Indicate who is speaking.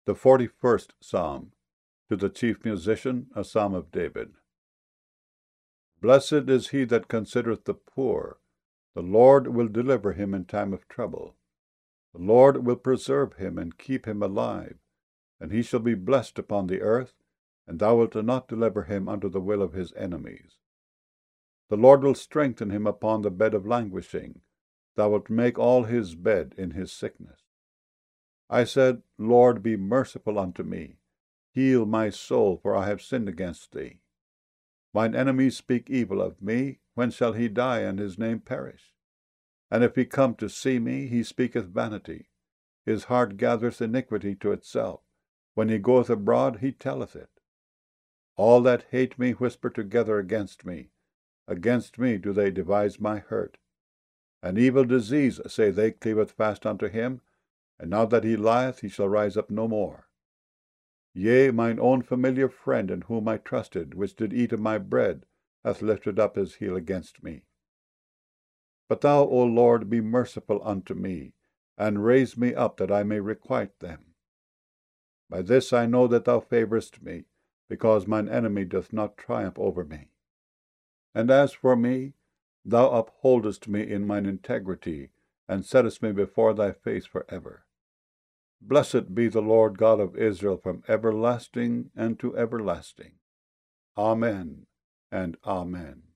Speaker 1: The 41st Psalm. To the chief musician, a psalm of David. Blessed is he that considereth the poor. The Lord will deliver him in time of trouble. The Lord will preserve him and keep him alive, and he shall be blessed upon the earth, and thou wilt not deliver him unto the will of his enemies. The Lord will strengthen him upon the bed of languishing. Thou wilt make all his bed in his sickness. I said, Lord, be merciful unto me. Heal my soul, for I have sinned against thee. Mine enemies speak evil of me. When shall he die, and his name perish? And if he come to see me, he speaketh vanity. His heart gathereth iniquity to itself. When he goeth abroad, he telleth it. All that hate me whisper together against me. Against me do they devise my hurt. An evil disease, say they, cleaveth fast unto him, and now that he lieth, he shall rise up no more. Yea, mine own familiar friend, in whom I trusted, which did eat of my bread, hath lifted up his heel against me. But thou, O Lord, be merciful unto me, and raise me up, that I may requite them. By this I know that thou favourest me, because mine enemy doth not triumph over me. And as for me, thou upholdest me in mine integrity, and settest me before thy face for ever. Blessed be the Lord God of Israel from everlasting and to everlasting. Amen and Amen.